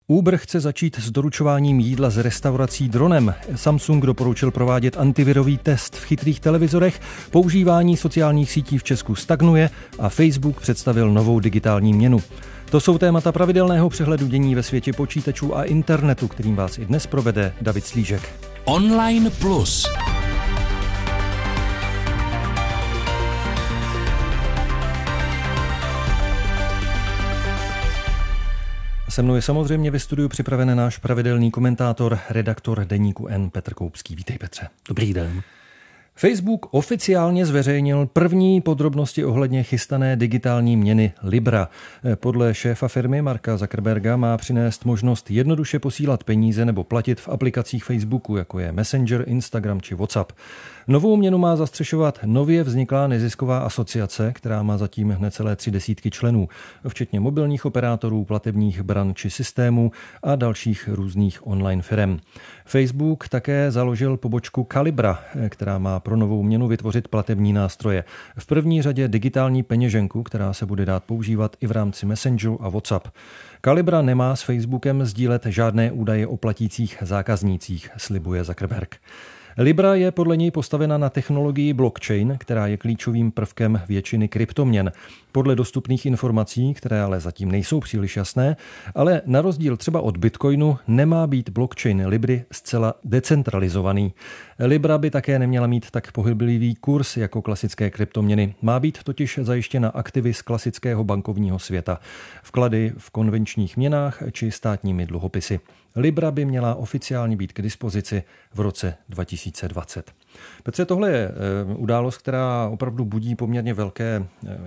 Uber chce začít s doručováním jídla z restaurací dronem. Samsung doporučil provádět antivirový test v chytrých televizorech, používání sociálních sítí v Česku stagnuje a Facebook představil novou digitální měnu. To jsou témata pravidelného přehledu dění ve světě počítačů a internetu, kterým vás i dnes provede David Slížek. Online Plus. Se mnou je samozřejmě ve studiu připraven náš pravidelný komentátor, redaktor deníku N Petr Koupský. Vítej, Petře. Dobrý den. Facebook oficiálně zveřejnil první podrobnosti ohledně chystané digitální měny Libra. Podle šéfa firmy Marka Zuckerberga má přinést možnost jednoduše posílat peníze nebo platit v aplikacích Facebooku, jako je Messenger, Instagram či WhatsApp. Novou měnu má zastřešovat nově vzniklá nezisková asociace, která má zatím necelé 30 členů, včetně mobilních operátorů, platebních bran či systémů a dalších různých online firem. Facebook také založil pobočku Calibra, která má pro novou měnu vytvořit platební nástroje. V první řadě digitální peněženku, která se bude dát používat i v rámci Messengeru a WhatsApp. Calibra nemá s Facebookem sdílet žádné údaje o platících zákaznících, slibuje Zuckerberg. Libra je podle něj postavena na technologii blockchain, která je klíčovým prvkem většiny kryptoměn. Podle dostupných informací, které ale zatím nejsou příliš jasné, ale na rozdíl třeba od Bitcoinu nemá být blockchain Libry zcela decentralizovaný. Libra by také neměla mít tak pohyblivý kurz jako klasické kryptoměny. Má být totiž zajištěna aktivy z klasického bankovního světa. Vklady v konvenčních měnách či státními dluhopisy. Libra by měla oficiálně být k dispozici v roce 2020. Petře, tohle je událost, která opravdu budí poměrně velké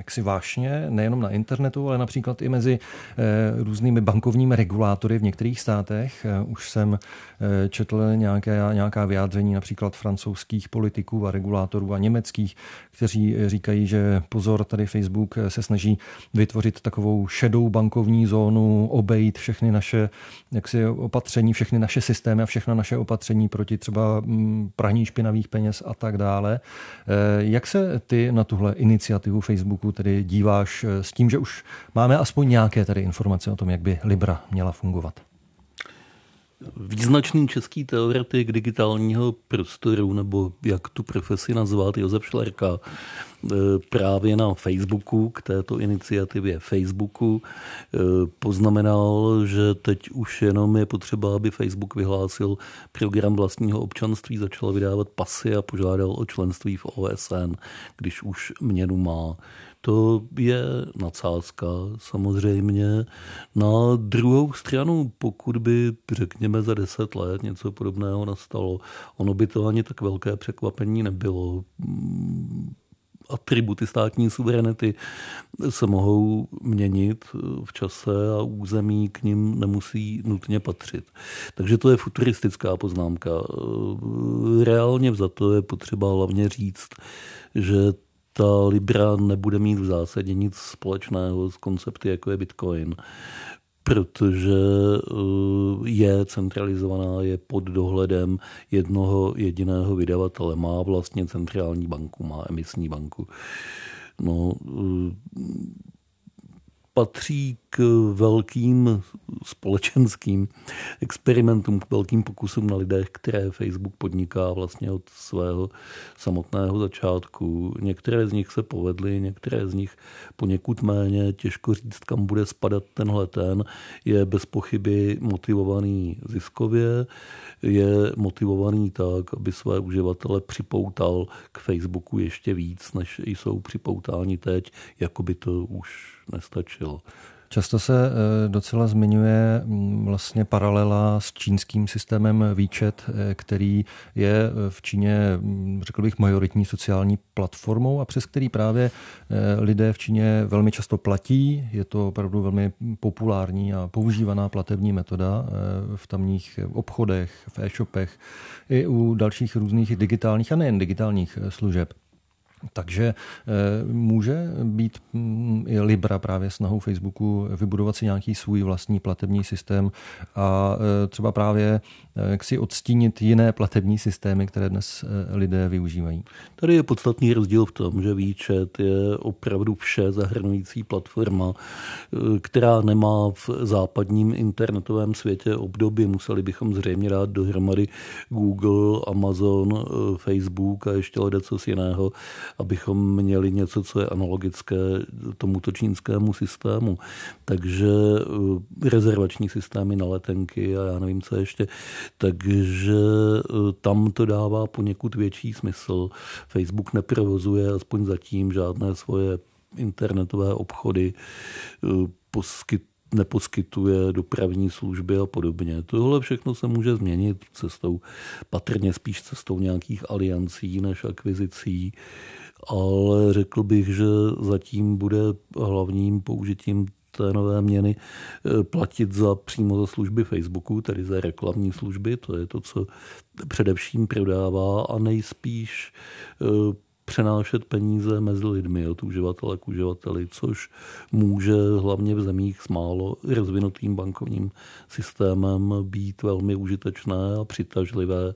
vášně, nejenom na internetu, ale například i mezi různými bankovními regulátory v některých státech. Už jsem četl nějaká vyjádření například francouzských politiků a regulátorů a německých, kteří říkají, že pozor, tady Facebook se snaží vytvořit takovou šedou bankovní zónu, obejít všechny naše opatření, všechny naše systémy a všechna naše opatření proti třeba praní špinavých peněz a tak dále. Jak se ty na tuhle iniciativu Facebooku tedy díváš s tím, že už máme aspoň nějaké tady informace o tom, jak by Libra měla fungovat? Význačný český teoretik digitálního prostoru, nebo jak tu profesi nazvat, Josef Šlerka, právě na Facebooku, k této iniciativě Facebooku, poznamenal, že teď už jenom je potřeba, aby Facebook vyhlásil program vlastního občanství, začal vydávat pasy a požádal o členství v OSN, když už měnu má. To je nadsázka samozřejmě. Na druhou stranu, pokud by, řekněme, za 10 let něco podobného nastalo, ono by to ani tak velké překvapení nebylo. Atributy státní suverenity se mohou měnit v čase a území k nim nemusí nutně patřit. Takže to je futuristická poznámka. Reálně vzato je potřeba hlavně říct, že ta Libra nebude mít v zásadě nic společného s koncepty, jako je Bitcoin, protože je centralizovaná, je pod dohledem jednoho jediného vydavatele. Má vlastně centrální banku, má emisní banku. Patří k velkým společenským experimentům, k velkým pokusům na lidech, které Facebook podniká vlastně od svého samotného začátku. Některé z nich se povedly, některé z nich poněkud méně. Těžko říct, kam bude spadat tenhle ten. Je bez pochyby motivovaný ziskově, je motivovaný tak, aby své uživatele připoutal k Facebooku ještě víc, než jsou připoutáni teď, jako by to už nestačilo. Často se docela zmiňuje vlastně paralela s čínským systémem WeChat, který je v Číně, řekl bych, majoritní sociální platformou a přes který právě lidé v Číně velmi často platí. Je to opravdu velmi populární a používaná platební metoda v tamních obchodech, v e-shopech i u dalších různých digitálních a nejen digitálních služeb. Takže může být i Libra právě snahou Facebooku vybudovat si nějaký svůj vlastní platební systém a třeba právě jak si odstínit jiné platební systémy, které dnes lidé využívají. Tady je podstatný rozdíl v tom, že WeChat je opravdu vše zahrnující platforma, která nemá v západním internetovém světě obdoby. Museli bychom zřejmě dát dohromady Google, Amazon, Facebook a ještě ledacos jiného, abychom měli něco, co je analogické tomuto čínskému systému. Takže rezervační systémy na letenky a já nevím, co ještě. Takže tam to dává poněkud větší smysl. Facebook neprovozuje aspoň zatím žádné svoje internetové obchody, neposkytuje dopravní služby a podobně. Tohle všechno se může změnit patrně spíš cestou nějakých aliancí než akvizicí, ale řekl bych, že zatím bude hlavním použitím té nové měny platit přímo za služby Facebooku, tedy za reklamní služby, to je to, co především prodává, a nejspíš přenášet peníze mezi lidmi od uživatele k uživateli, což může hlavně v zemích s málo rozvinutým bankovním systémem být velmi užitečné a přitažlivé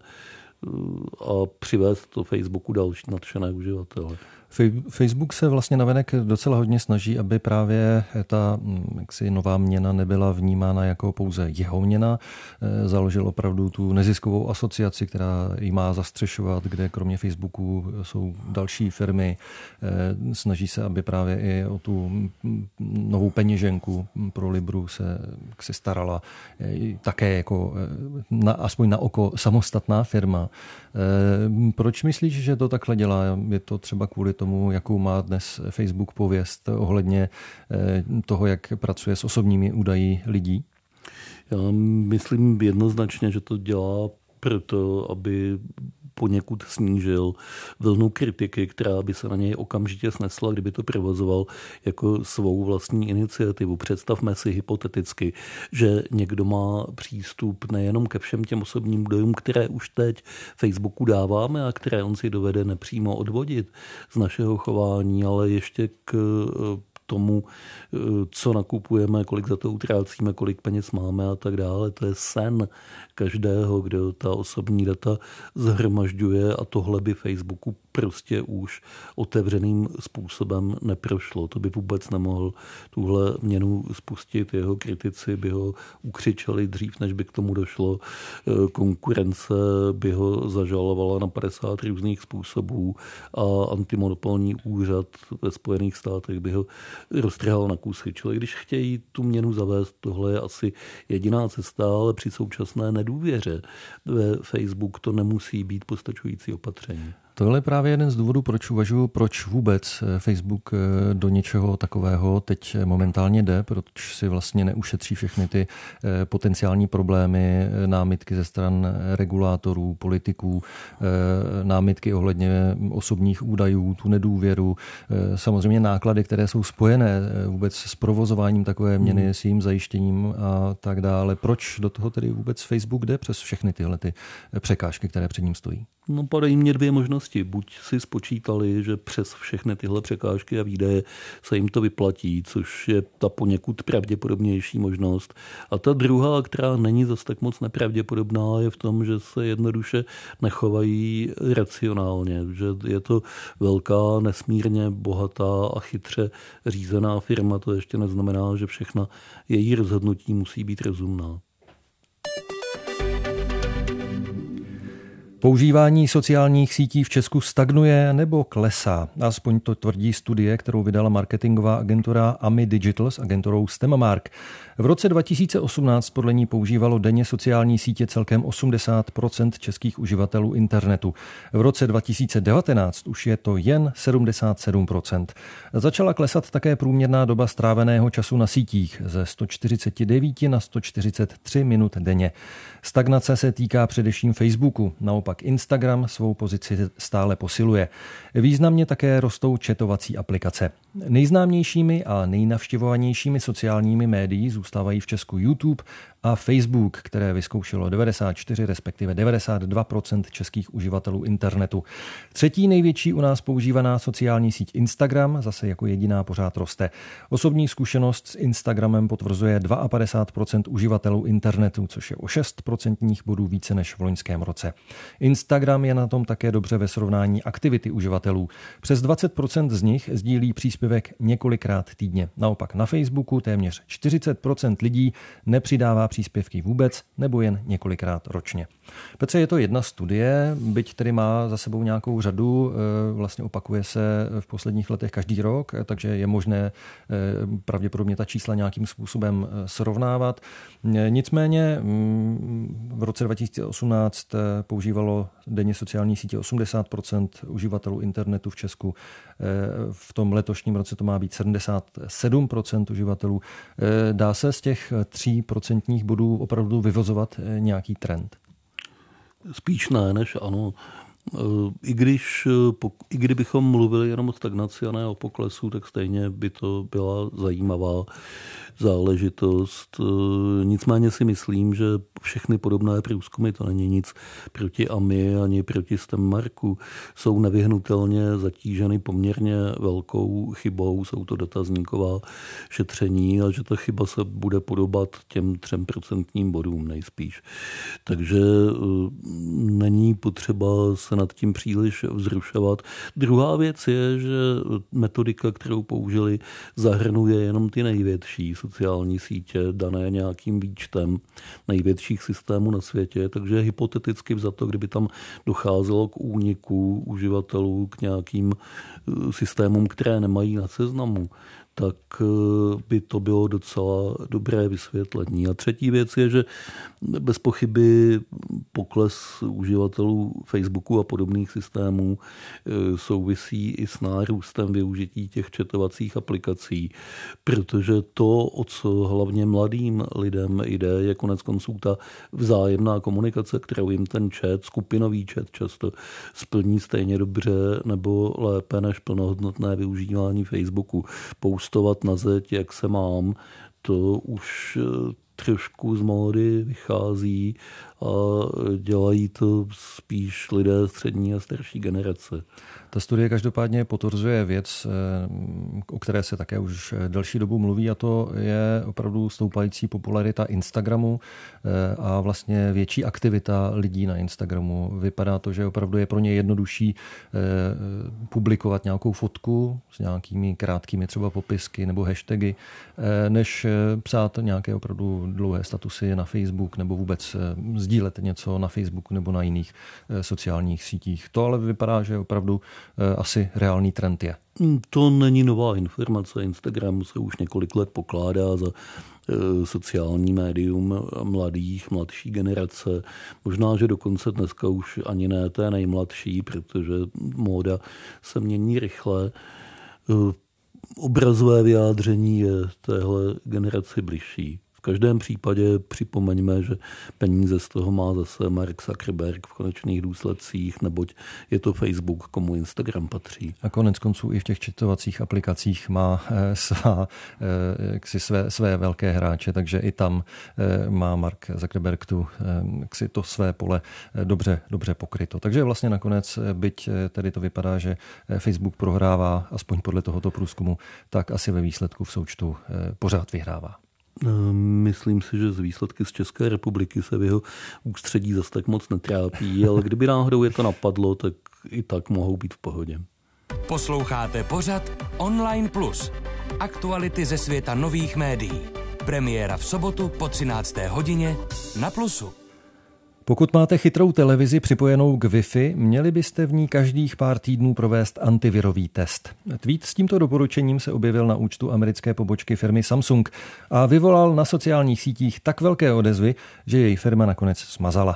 a přivést to Facebooku další nadšené uživatele. Facebook se vlastně navenek docela hodně snaží, aby právě ta nová měna nebyla vnímána jako pouze jeho měna. Založil opravdu tu neziskovou asociaci, která ji má zastřešovat, kde kromě Facebooku jsou další firmy. Snaží se, aby právě i o tu novou peněženku pro Libru se starala také jako aspoň na oko samostatná firma. Proč myslíš, že to takhle dělá? Je to třeba kvůli tomu, jakou má dnes Facebook pověst ohledně toho, jak pracuje s osobními údaji lidí? Já myslím jednoznačně, že to dělá proto, aby poněkud snížil vlnu kritiky, která by se na něj okamžitě snesla, kdyby to provozoval jako svou vlastní iniciativu. Představme si hypoteticky, že někdo má přístup nejenom ke všem těm osobním údajům, které už teď Facebooku dáváme a které on si dovede nepřímo odvodit z našeho chování, ale ještě k tomu, co nakupujeme, kolik za to utrácíme, kolik peněz máme a tak dále. To je sen každého, kdo ta osobní data zhromažďuje, a tohle by Facebooku prostě už otevřeným způsobem neprošlo. To by vůbec nemohl tuhle měnu spustit. Jeho kritici by ho ukřičeli dřív, než by k tomu došlo. Konkurence by ho zažalovala na 50 různých způsobů a antimonopolní úřad ve Spojených státech by ho roztrhal na kusy. Čili když chtějí tu měnu zavést, tohle je asi jediná cesta, ale při současné nedůvěře ve Facebook to nemusí být postačující opatření. Tohle je právě jeden z důvodů, proč uvažuji, proč vůbec Facebook do něčeho takového teď momentálně jde, proč si vlastně neušetří všechny ty potenciální problémy, námitky ze stran regulátorů, politiků, námitky ohledně osobních údajů, tu nedůvěru, samozřejmě náklady, které jsou spojené vůbec s provozováním takové měny, s jejím zajištěním a tak dále. Proč do toho tedy vůbec Facebook jde přes všechny tyhle ty překážky, které před ním stojí? No, padají mě dvě možnosti. Buď si spočítali, že přes všechny tyhle překážky a výdaje se jim to vyplatí, což je ta poněkud pravděpodobnější možnost. A ta druhá, která není zas tak moc nepravděpodobná, je v tom, že se jednoduše nechovají racionálně. Že je to velká, nesmírně bohatá a chytře řízená firma. To ještě neznamená, že všechna její rozhodnutí musí být rozumná. Používání sociálních sítí v Česku stagnuje nebo klesá. Aspoň to tvrdí studie, kterou vydala marketingová agentura AMI Digital s agenturou Stemamark. V roce 2018 podle ní používalo denně sociální sítě celkem 80% českých uživatelů internetu. V roce 2019 už je to jen 77%. Začala klesat také průměrná doba stráveného času na sítích ze 149 na 143 minut denně. Stagnace se týká především Facebooku, naopak Instagram svou pozici stále posiluje. Významně také rostou chatovací aplikace. Nejznámějšími a nejnavštěvovanějšími sociálními médii zůstávají v Česku YouTube a Facebook, které vyzkoušelo 94, respektive 92% českých uživatelů internetu. Třetí největší u nás používaná sociální síť Instagram zase jako jediná pořád roste. Osobní zkušenost s Instagramem potvrzuje 52% uživatelů internetu, což je o 6% bodů více než v loňském roce. Instagram je na tom také dobře ve srovnání aktivity uživatelů. Přes 20% z nich sdílí příspěvek několikrát týdně. Naopak na Facebooku téměř 40% lidí nepřidává příspěvky vůbec nebo jen několikrát ročně. Petře, je to jedna studie, byť tedy má za sebou nějakou řadu, vlastně opakuje se v posledních letech každý rok, takže je možné pravděpodobně ta čísla nějakým způsobem srovnávat. Nicméně v roce 2018 používalo denně sociální sítě 80% uživatelů internetu v Česku. V tom letošním roce to má být 77% uživatelů. Dá se z těch 3% bodů opravdu vyvozovat nějaký trend? Spíš ne, než ano. I kdybychom mluvili jenom o stagnaci a ne o poklesu, tak stejně by to byla zajímavá záležitost. Nicméně si myslím, že všechny podobné průzkumy, to není nic proti AMI ani proti STEM-marku, jsou nevyhnutelně zatíženy poměrně velkou chybou, jsou to dotazníková šetření a že ta chyba se bude podobat těm 3% bodům nejspíš. Takže není potřeba se nad tím příliš vzrušovat. Druhá věc je, že metodika, kterou použili, zahrnuje jenom ty největší sociální sítě, dané nějakým výčtem největších systémů na světě, takže hypoteticky vzato, kdyby tam docházelo k úniku uživatelů k nějakým systémům, které nemají na seznamu, tak by to bylo docela dobré vysvětlení. A třetí věc je, že bez pochyby pokles uživatelů Facebooku a podobných systémů souvisí i s nárůstem využití těch chatovacích aplikací, protože to, o co hlavně mladým lidem jde, je koneckonců ta vzájemná komunikace, kterou jim ten chat, skupinový chat často splní stejně dobře nebo lépe než plnohodnotné využívání Facebooku. Postovat na zeď, jak se mám, to už trošku z módy vychází a dělají to spíš lidé střední a starší generace. Ta studie každopádně potvrzuje věc, o které se také už delší dobu mluví, a to je opravdu stoupající popularita Instagramu a vlastně větší aktivita lidí na Instagramu. Vypadá to, že opravdu je pro ně jednodušší publikovat nějakou fotku s nějakými krátkými třeba popisky nebo hashtagy, než psát nějaké opravdu dlouhé statusy na Facebook nebo vůbec sdílet něco na Facebooku nebo na jiných sociálních sítích. To ale vypadá, že opravdu asi reálný trend je. To není nová informace. Instagram se už několik let pokládá za sociální médium mladší generace. Možná, že dokonce dneska už ani ne té nejmladší, protože móda se mění rychle. Obrazové vyjádření je téhle generaci bližší. V každém případě připomeňme, že peníze z toho má zase Mark Zuckerberg v konečných důsledcích, neboť je to Facebook, komu Instagram patří. A konec konců i v těch chatovacích aplikacích má své velké hráče, takže i tam má Mark Zuckerberg to své pole dobře pokryto. Takže vlastně nakonec, byť tedy to vypadá, že Facebook prohrává, aspoň podle tohoto průzkumu, tak asi ve výsledku v součtu pořád vyhrává. Myslím si, že z výsledky z České republiky se v jeho ústředí zas tak moc netrápí, ale kdyby náhodou je to napadlo, tak i tak mohou být v pohodě. Posloucháte pořad Online Plus. Aktuality ze světa nových médií. Premiéra v sobotu po 13. hodině na Plusu. Pokud máte chytrou televizi připojenou k Wi-Fi, měli byste v ní každých pár týdnů provést antivirový test. Tweet s tímto doporučením se objevil na účtu americké pobočky firmy Samsung a vyvolal na sociálních sítích tak velké odezvy, že její firma nakonec smazala.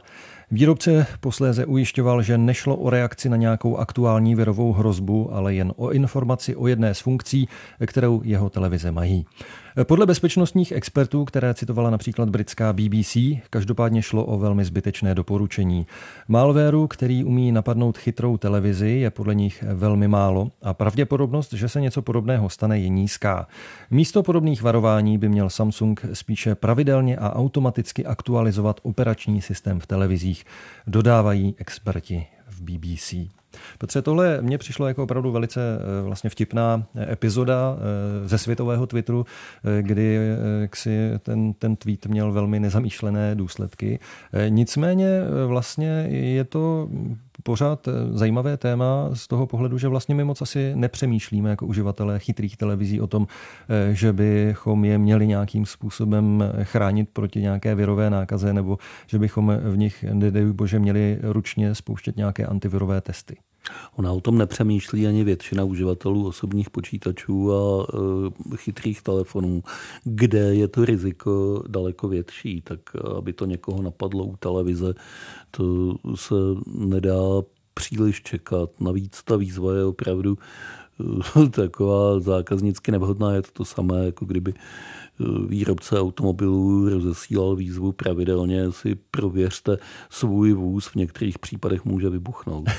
Výrobce posléze ujišťoval, že nešlo o reakci na nějakou aktuální virovou hrozbu, ale jen o informaci o jedné z funkcí, kterou jeho televize mají. Podle bezpečnostních expertů, které citovala například britská BBC, každopádně šlo o velmi zbytečné doporučení. Malwareu, který umí napadnout chytrou televizi, je podle nich velmi málo a pravděpodobnost, že se něco podobného stane, je nízká. Místo podobných varování by měl Samsung spíše pravidelně a automaticky aktualizovat operační systém v televizích, dodávají experti v BBC. Petře, tohle mně přišlo jako opravdu velice vlastně vtipná epizoda ze světového Twitteru, kdy ten tweet měl velmi nezamýšlené důsledky. Nicméně vlastně je to pořád zajímavé téma z toho pohledu, že vlastně my moc asi nepřemýšlíme jako uživatelé chytrých televizí o tom, že bychom je měli nějakým způsobem chránit proti nějaké virové nákaze nebo že bychom v nich, nedej bože, měli ručně spouštět nějaké antivirové testy. Ona o tom nepřemýšlí ani většina uživatelů osobních počítačů a chytrých telefonů, kde je to riziko daleko větší, tak aby to někoho napadlo u televize, to se nedá příliš čekat. Navíc ta výzva je opravdu taková zákaznicky nevhodná, je to samé, jako kdyby výrobce automobilů rozesílal výzvu pravidelně, si prověřte svůj vůz, v některých případech může vybuchnout.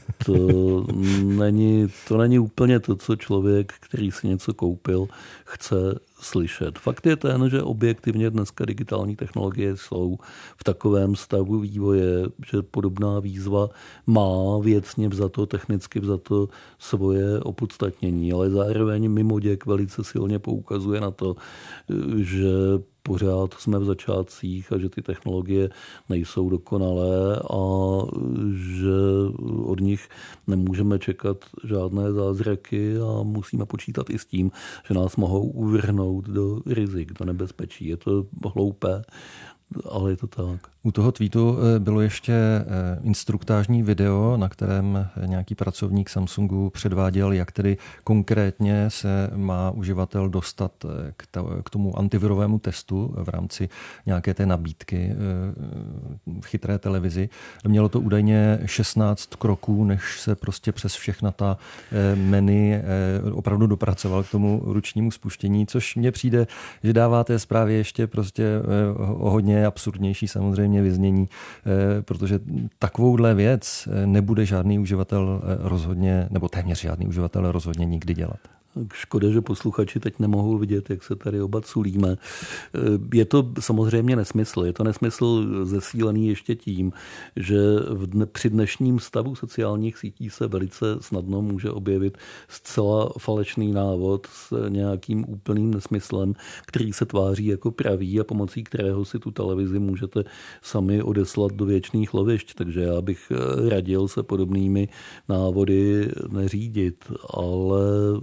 To není úplně to, co člověk, který si něco koupil, chce slyšet. Fakt je ten, že objektivně dneska digitální technologie jsou v takovém stavu vývoje, že podobná výzva má věcně vzato, technicky vzato svoje opodstatnění, ale zároveň mimoděk velice silně poukazuje na to, že pořád jsme v začátcích a že ty technologie nejsou dokonalé a že od nich nemůžeme čekat žádné zázraky a musíme počítat i s tím, že nás mohou uvrhnout do rizik, do nebezpečí. Je to hloupé, ale je to tak. U toho tweetu bylo ještě instruktážní video, na kterém nějaký pracovník Samsungu předváděl, jak tedy konkrétně se má uživatel dostat k tomu antivirovému testu v rámci nějaké té nabídky v chytré televizi. Mělo to údajně 16 kroků, než se prostě přes všechna ta menu opravdu dopracoval k tomu ručnímu spuštění, což mně přijde, že dává té zprávě ještě prostě o hodně absurdnější samozřejmě vyznění, protože takovouhle věc nebude žádný uživatel rozhodně, nebo téměř žádný uživatel rozhodně nikdy dělat. Škoda, že posluchači teď nemohou vidět, jak se tady oba culíme. Je to samozřejmě nesmysl. Je to nesmysl zesílený ještě tím, že při dnešním stavu sociálních sítí se velice snadno může objevit zcela falešný návod s nějakým úplným nesmyslem, který se tváří jako pravý a pomocí kterého si tu televizi můžete sami odeslat do věčných lovišť. Takže já bych radil se podobnými návody neřídit, ale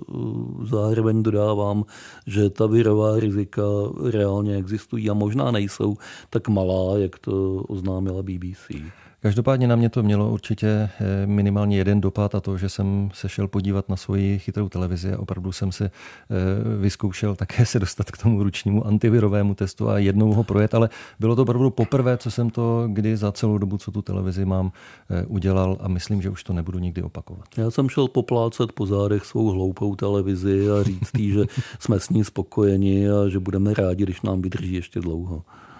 zároveň dodávám, že ta virová rizika reálně existují a možná nejsou tak malá, jak to oznámila BBC. Každopádně na mě to mělo určitě minimálně jeden dopad a to, že jsem se šel podívat na svoji chytrou televizi a opravdu jsem se vyzkoušel také se dostat k tomu ručnímu antivirovému testu a jednou ho projet, ale bylo to opravdu poprvé, co jsem to kdy za celou dobu, co tu televizi mám, udělal a myslím, že už to nebudu nikdy opakovat. Já jsem šel poplácat po zádech svou hloupou televizi a říct jí, že jsme s ní spokojeni a že budeme rádi, když nám vydrží ještě dlouho.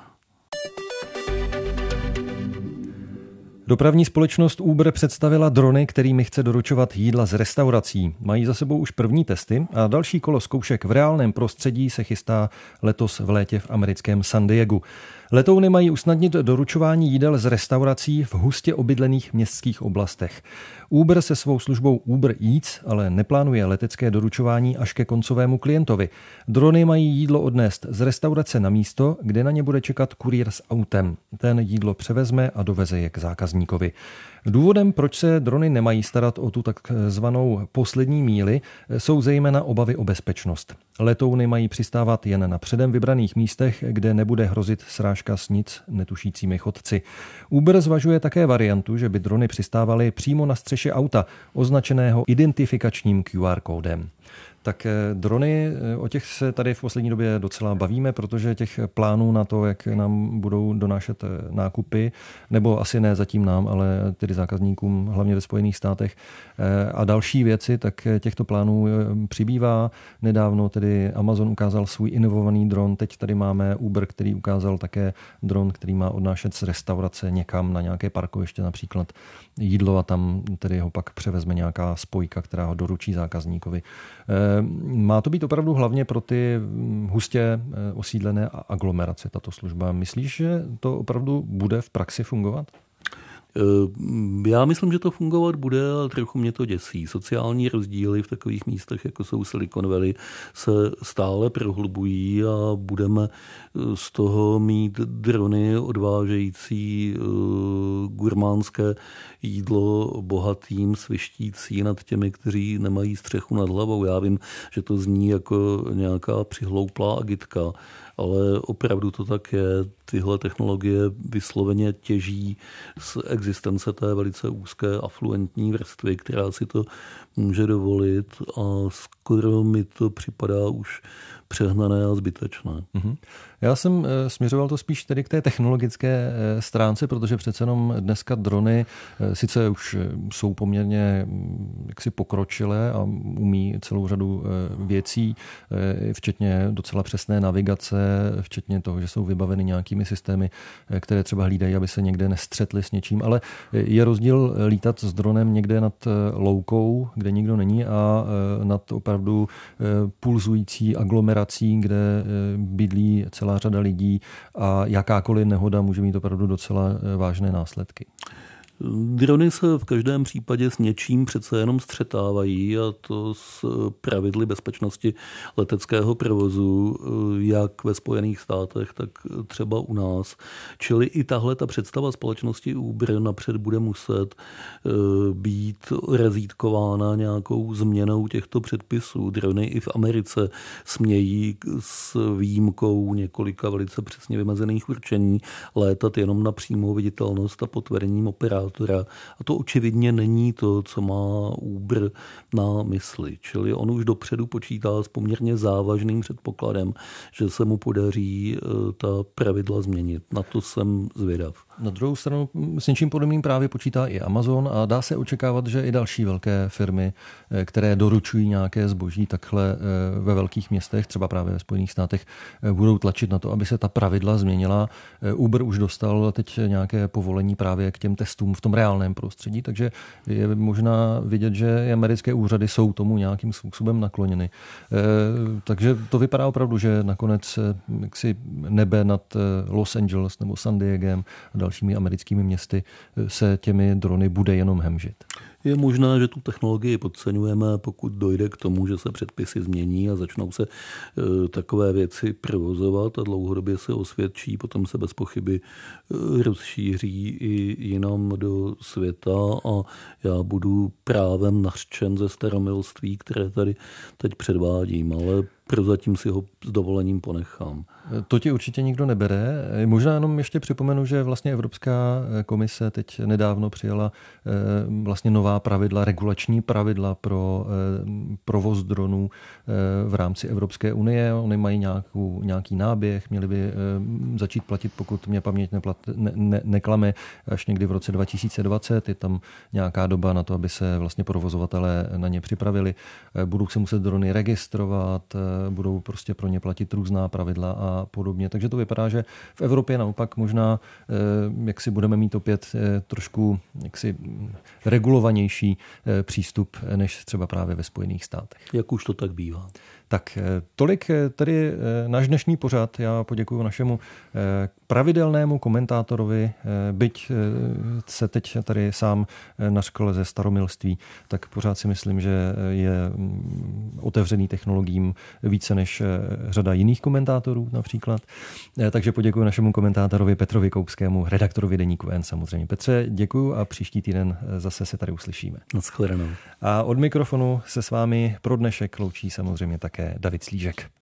Dopravní společnost Uber představila drony, kterými chce doručovat jídla z restaurací. Mají za sebou už první testy a další kolo zkoušek v reálném prostředí se chystá letos v létě v americkém San Diegu. Letouny mají usnadnit doručování jídel z restaurací v hustě obydlených městských oblastech. Uber se svou službou Uber Eats ale neplánuje letecké doručování až ke koncovému klientovi. Drony mají jídlo odnést z restaurace na místo, kde na ně bude čekat kurýr s autem. Ten jídlo převezme a doveze je k zákazníkovi. Důvodem, proč se drony nemají starat o tu takzvanou poslední míli, jsou zejména obavy o bezpečnost. Letouny mají přistávat jen na předem vybraných místech, kde nebude hrozit srážka s nic netušícími chodci. Uber zvažuje také variantu, že by drony přistávaly přímo na střeše auta, označeného identifikačním QR kódem. Tak drony, o těch se tady v poslední době docela bavíme, protože těch plánů na to, jak nám budou donášet nákupy, nebo asi ne zatím nám, ale tedy zákazníkům, hlavně ve Spojených státech a další věci, tak těchto plánů přibývá. Nedávno tedy Amazon ukázal svůj inovovaný dron, teď tady máme Uber, který ukázal také dron, který má odnášet z restaurace někam na nějaké parkoviště například jídlo a tam tedy ho pak převezme nějaká spojka, která ho doručí zákazníkovi. Má to být opravdu hlavně pro ty hustě osídlené aglomerace tato služba. Myslíš, že to opravdu bude v praxi fungovat? Já myslím, že to fungovat bude, ale trochu mě to děsí. Sociální rozdíly v takových místech, jako jsou Silicon Valley, se stále prohlubují a budeme z toho mít drony odvážející gurmánské jídlo bohatým, svištící nad těmi, kteří nemají střechu nad hlavou. Já vím, že to zní jako nějaká přihlouplá agitka, ale opravdu to tak je. Tyhle technologie vysloveně těží z existence té velice úzké afluentní vrstvy, která si to může dovolit a skoro mi to připadá už přehnané a zbytečné. Já jsem směřoval to spíš tedy k té technologické stránce, protože přece jenom dneska drony sice už jsou poměrně jaksi pokročilé a umí celou řadu věcí, včetně docela přesné navigace, včetně toho, že jsou vybaveny nějakými systémy, které třeba hlídají, aby se někde nestřetly s něčím, ale je rozdíl lítat s dronem někde nad loukou, kde nikdo není, a nad opravdu pulzující aglomerací, kde bydlí celá řada lidí a jakákoliv nehoda může mít opravdu docela vážné následky. Drony se v každém případě s něčím přece jenom střetávají, a to s pravidly bezpečnosti leteckého provozu, jak ve Spojených státech, tak třeba u nás. Čili i tahle ta představa společnosti Uber napřed bude muset být razítkována nějakou změnou těchto předpisů. Drony i v Americe smějí s výjimkou několika velice přesně vymezených určení létat jenom na přímou viditelnost a pod vedením operátora. A to očividně není to, co má Uber na mysli. Čili on už dopředu počítá s poměrně závažným předpokladem, že se mu podaří ta pravidla změnit. Na to jsem zvědav. Na druhou stranu s něčím podobným právě počítá i Amazon a dá se očekávat, že i další velké firmy, které doručují nějaké zboží takhle ve velkých městech, třeba právě ve Spojených státech, budou tlačit na to, aby se ta pravidla změnila. Uber už dostal teď nějaké povolení právě k těm testům v tom reálném prostředí, takže je možná vidět, že americké úřady jsou tomu nějakým způsobem nakloněny. Takže to vypadá opravdu, že nakonec jaksi nebe nad Los Angeles nebo San Diegem a dalšími americkými městy se těmi drony bude jenom hemžit. Je možné, že tu technologii podceňujeme, pokud dojde k tomu, že se předpisy změní a začnou se takové věci provozovat a dlouhodobě se osvědčí, potom se bez pochyby rozšíří i jinam do světa a já budu právem nařčen ze staromilství, které tady teď předvádím, ale prozatím si ho s dovolením ponechám. To ti určitě nikdo nebere. Možná jenom ještě připomenu, že vlastně Evropská komise teď nedávno přijala vlastně nová pravidla, regulační pravidla pro provoz dronů v rámci Evropské unie. Oni mají nějaký náběh, měli by začít platit, pokud mě paměť neklame, až někdy v roce 2020. Je tam nějaká doba na to, aby se vlastně provozovatelé na ně připravili. Budou se muset drony registrovat, budou prostě pro ně platit různá pravidla a podobně. Takže to vypadá, že v Evropě naopak možná jak si budeme mít opět trošku jaksi regulovanější přístup než třeba právě ve Spojených státech. Jak už to tak bývá. Tak tolik tedy náš dnešní pořad. Já poděkuji našemu pravidelnému komentátorovi, byť se teď tady sám nařkl ze staromilství, tak pořád si myslím, že je otevřený technologiím více než řada jiných komentátorů například. Takže poděkuji našemu komentátorovi Petrovi Koupskému, redaktorovi deníku N samozřejmě. Petře, děkuji a příští týden zase se tady uslyšíme. Nashledanou. A od mikrofonu se s vámi pro dnešek loučí samozřejmě také David Slížek.